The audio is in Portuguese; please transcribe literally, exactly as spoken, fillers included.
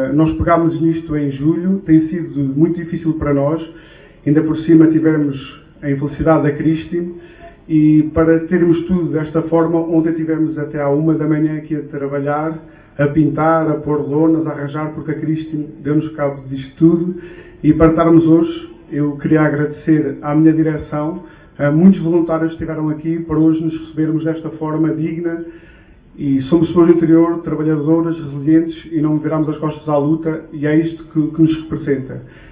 nós pegámos nisto em julho, tem sido muito difícil para nós, ainda por cima tivemos a infelicidade da Cristi, e para termos tudo desta forma, ontem tivemos até à uma da manhã aqui a trabalhar, a pintar, a pôr lonas, a arranjar, porque a Cristi deu-nos cabo disto tudo, e para estarmos hoje, eu queria agradecer à minha direção, a muitos voluntários que estiveram aqui para hoje nos recebermos desta forma digna, e somos pessoas do interior, trabalhadoras, resilientes, e não viramos as costas à luta, e é isto que, que nos representa.